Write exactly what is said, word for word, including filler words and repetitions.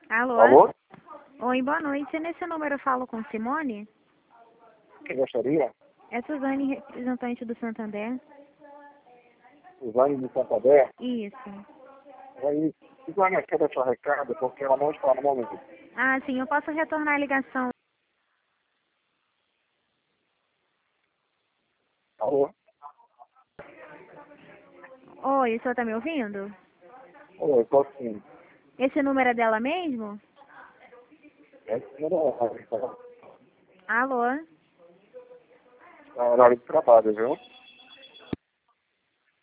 Alô? Alô? Oi, boa noite. Nesse número eu falo com Simone? Quem gostaria? É Suzane, representante do Santander. Suzane de Santander. Isso. Aí, Suzane, quer deixar recado porque ela não está no momento. Ah, sim, eu posso retornar a ligação. Alô? Oi, o senhor tá me ouvindo? Oi, estou sim. Esse número é dela mesmo? É no Alô? horário de trabalho, viu?